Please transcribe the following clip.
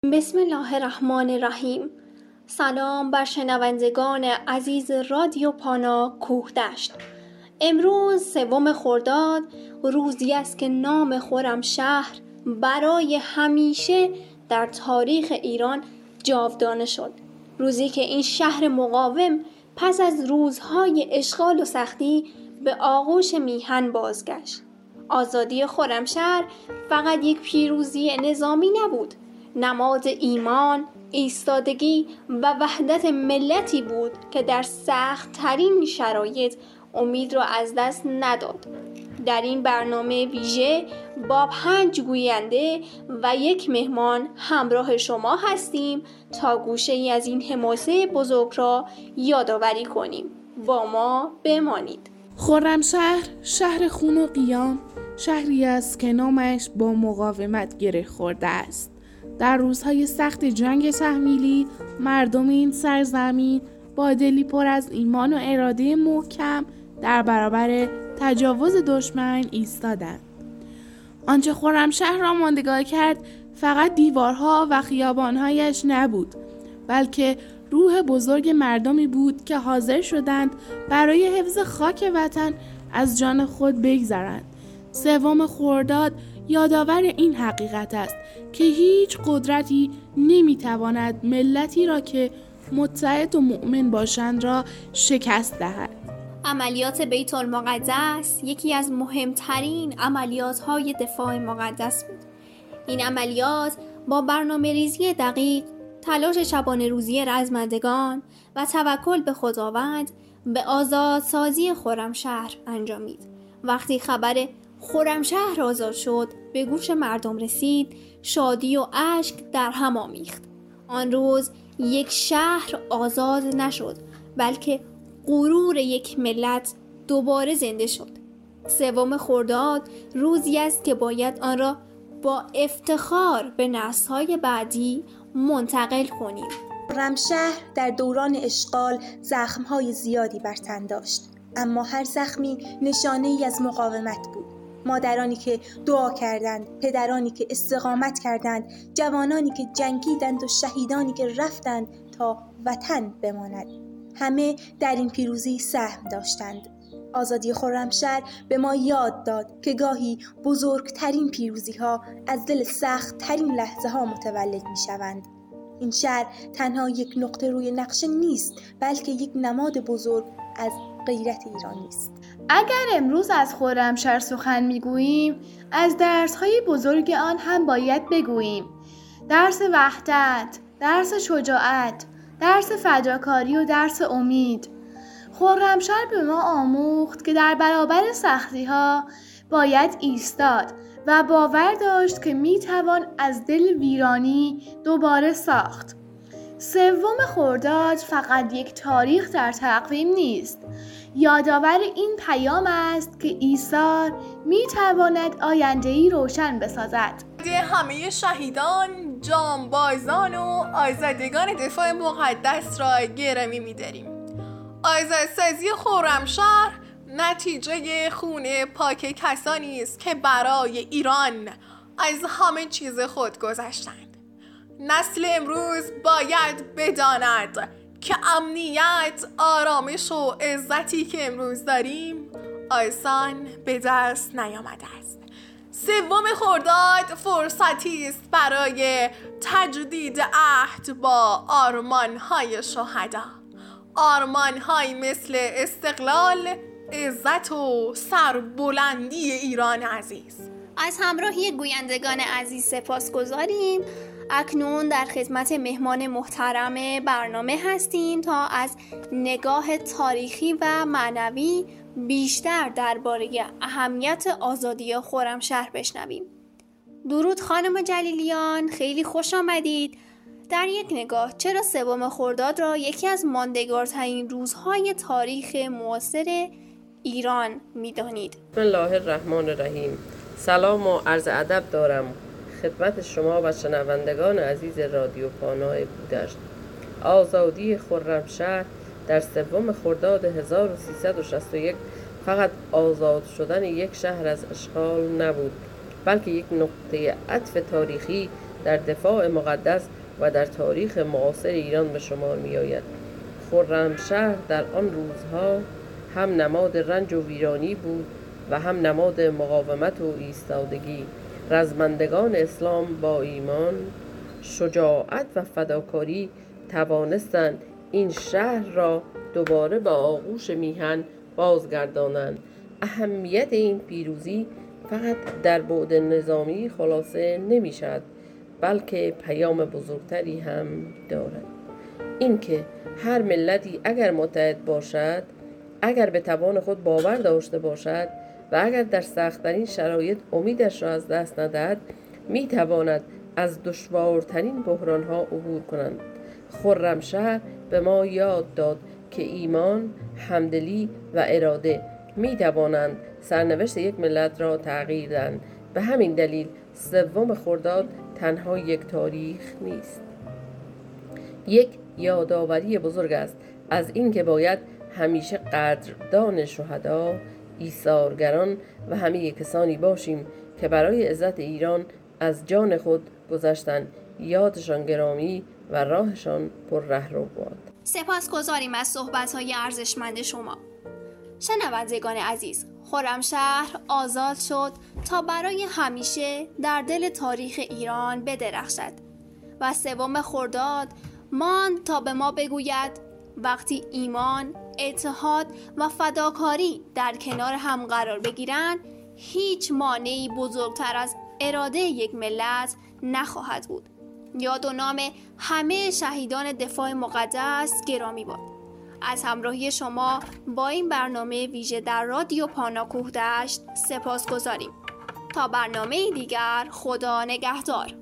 بسم الله الرحمن الرحیم. سلام بر شنوندگان عزیز رادیو پانا کوهدشت. امروز 3 خرداد روزی است که نام خرمشهر برای همیشه در تاریخ ایران جاودانه شد. روزی که این شهر مقاوم پس از روزهای اشغال و سختی به آغوش میهن بازگشت. آزادی خرمشهر فقط یک پیروزی نظامی نبود، نماد ایمان، ایستادگی و وحدت ملتی بود که در سخت‌ترین شرایط امید را از دست نداد. در این برنامه ویژه با 5 گوینده و 1 مهمان همراه شما هستیم تا گوشه‌ای از این حماسه بزرگ را یادآوری کنیم. با ما بمانید. خرمشهر شهر خون و قیام، شهری است که نامش با مقاومت گره خورده است. در روزهای سخت جنگ تحمیلی مردم این سرزمین با دلی پر از ایمان و اراده محکم در برابر تجاوز دشمن ایستادند. آنچه خرمشهر را ماندگار کرد فقط دیوارها و خیابانهایش نبود، بلکه روح بزرگ مردمی بود که حاضر شدند برای حفظ خاک وطن از جان خود بگذرند. 3 خرداد یادآور این حقیقت است که هیچ قدرتی نمیتواند ملتی را که متحد و مؤمن باشند را شکست دهد. عملیات بیت المقدس یکی از مهمترین عملیات‌های دفاع مقدس بود. این عملیات با برنامه‌ریزی دقیق، تلاش شبانه روزی رزمندگان و توکل به خداوند به آزادسازی خرمشهر انجامید. وقتی خبر خرمشهر آزاد شد به گوش مردم رسید، شادی و اشک در هم آمیخت. آن روز یک شهر آزاد نشد، بلکه غرور یک ملت دوباره زنده شد. 3 خرداد روزی است که باید آن را با افتخار به نسل‌های بعدی منتقل کنیم. خرمشهر در دوران اشغال زخم‌های زیادی بر تن داشت، اما هر زخمی نشانه‌ای از مقاومت بود. مادرانی که دعا کردند، پدرانی که استقامت کردند، جوانانی که جنگیدند و شهیدانی که رفتند تا وطن بماند. همه در این پیروزی سهم داشتند. آزادی خرمشهر به ما یاد داد که گاهی بزرگترین پیروزی‌ها از دل سخت‌ترین لحظه‌ها متولد می‌شوند. این شهر تنها یک نقطه روی نقشه نیست، بلکه یک نماد بزرگ از غیرت ایرانی است. اگر امروز از خرمشهر سخن میگوییم، از درس‌های بزرگ آن هم باید بگوییم. درس وحدت، درس شجاعت، درس فداکاری و درس امید. خرمشهر به ما آموخت که در برابر سختی‌ها باید ایستاد و باور داشت که میتوان از دل ویرانی دوباره ساخت. 3 خرداد فقط یک تاریخ در تقویم نیست، یادآور این پیام است که ایثار میتواند آینده‌ای روشن بسازد. همه شهیدان، جانبازان و آزادگان دفاع مقدس را گرامی می‌داریم. آزادسازی خرمشهر نتیجه خون پاک کسانی است که برای ایران از همه چیز خود گذشتند. نسل امروز باید بداند که امنیت، آرامش و عزتی که امروز داریم آسان به دست نیامده است. 3 خرداد فرصتی است برای تجدید عهد با آرمان‌های شهدا. آرمان‌هایی مثل استقلال، عزت و سربلندی ایران عزیز. از همراهی گویندگان عزیز سپاسگزاریم. اکنون در خدمت مهمان محترم برنامه هستیم تا از نگاه تاریخی و معنوی بیشتر درباره اهمیت آزادی خرمشهر بشنویم. درود خانم جلیلیان، خیلی خوش آمدید. در یک نگاه چرا 3 خرداد را یکی از ماندگارترین روزهای تاریخ معاصر ایران می‌دانید؟ بسم الله الرحمن الرحیم. سلام و عرض ادب دارم خدمت شما و شنوندگان عزیز رادیو پانای بودشت. آزادی خرمشهر در 3 خرداد 1361 فقط آزاد شدن یک شهر از اشغال نبود، بلکه یک نقطه عطف تاریخی در دفاع مقدس و در تاریخ معاصر ایران به شمار می آید. خرمشهر در آن روزها هم نماد رنج و ویرانی بود و هم نماد مقاومت و ایستادگی. رزمندگان اسلام با ایمان، شجاعت و فداکاری توانستند این شهر را دوباره به آغوش میهن بازگردانند. اهمیت این پیروزی فقط در بعد نظامی خلاصه نمی شود، بلکه پیام بزرگتری هم دارد. اینکه هر ملتی اگر متحد باشد، اگر به توان خود باور داشته باشد و اگر در سخت‌ترین شرایط امیدش را از دست ندهد، می تواند از دشوارترین بحران‌ها عبور کند. خرمشهر به ما یاد داد که ایمان، همدلی و اراده می توانند سرنوشت یک ملت را تغییر دهند. به همین دلیل 3 خرداد تنها یک تاریخ نیست، یک یادآوری بزرگ است از اینکه باید همیشه قدردان شهدا، ایثارگران و همه کسانی باشیم که برای عزت ایران از جان خود گذشتند. یادشان گرامی و راهشان پر رهرو باد. سپاسگزاریم از صحبت‌های ارزشمند شما. شنوندگان عزیز، خرمشهر آزاد شد تا برای همیشه در دل تاریخ ایران بدرخشد و 3 خرداد ماند تا به ما بگوید وقتی ایمان، اتحاد و فداکاری در کنار هم قرار بگیرند، هیچ مانعی بزرگتر از اراده یک ملت نخواهد بود. یاد و نام همه شهیدان دفاع مقدس گرامی باد. از همراهی شما با این برنامه ویژه در رادیو پانا کوهدشت سپاسگزاریم. تا برنامه دیگر، خدا نگهدار.